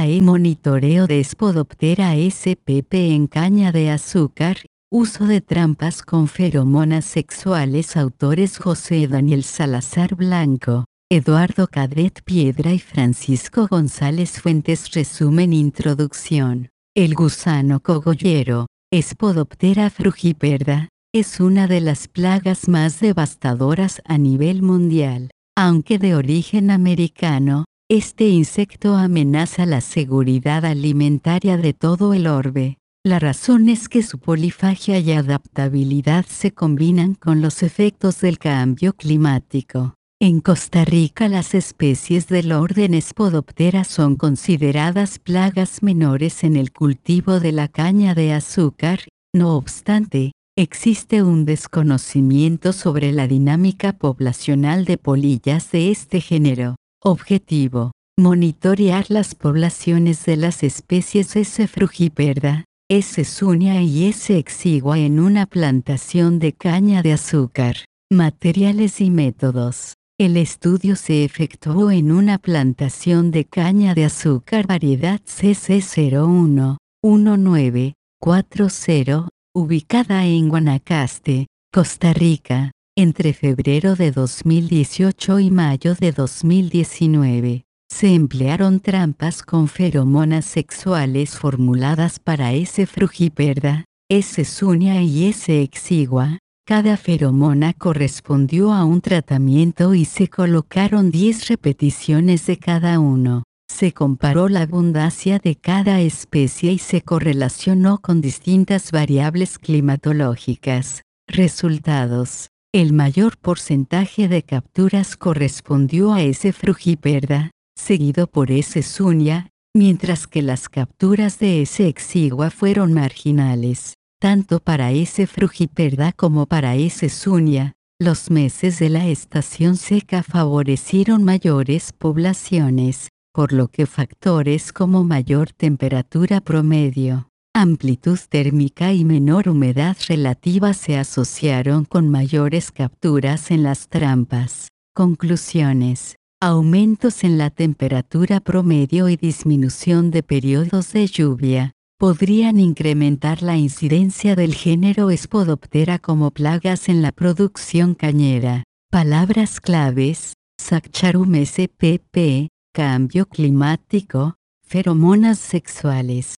Monitoreo de Spodoptera spp en caña de azúcar, uso de trampas con feromonas sexuales. Autores: José Daniel Salazar Blanco, Eduardo Cadet Piedra y Francisco González Fuentes. Resumen. Introducción. El gusano cogollero, Spodoptera frugiperda, es una de las plagas más devastadoras a nivel mundial. Aunque de origen americano, este insecto amenaza la seguridad alimentaria de todo el orbe. La razón es que su polifagia y adaptabilidad se combinan con los efectos del cambio climático. En Costa Rica, las especies del orden Spodoptera son consideradas plagas menores en el cultivo de la caña de azúcar. No obstante, existe un desconocimiento sobre la dinámica poblacional de polillas de este género. Objetivo: monitorear las poblaciones de las especies S. frugiperda, S. sunia y S. exigua en una plantación de caña de azúcar. Materiales y métodos. El estudio se efectuó en una plantación de caña de azúcar variedad CC01-1940, ubicada en Guanacaste, Costa Rica, entre febrero de 2018 y mayo de 2019. Se emplearon trampas con feromonas sexuales formuladas para S. frugiperda, S. sunia y S. exigua. Cada feromona correspondió a un tratamiento y se colocaron 10 repeticiones de cada uno. Se comparó la abundancia de cada especie y se correlacionó con distintas variables climatológicas. Resultados: el mayor porcentaje de capturas correspondió a S. frugiperda, seguido por S. sunia, mientras que las capturas de S. exigua fueron marginales. Tanto para S. frugiperda como para S. sunia, los meses de la estación seca favorecieron mayores poblaciones, por lo que factores como mayor temperatura promedio, amplitud térmica y menor humedad relativa se asociaron con mayores capturas en las trampas. Conclusiones: aumentos en la temperatura promedio y disminución de periodos de lluvia podrían incrementar la incidencia del género Spodoptera como plagas en la producción cañera. Palabras claves: Saccharum spp, cambio climático, feromonas sexuales.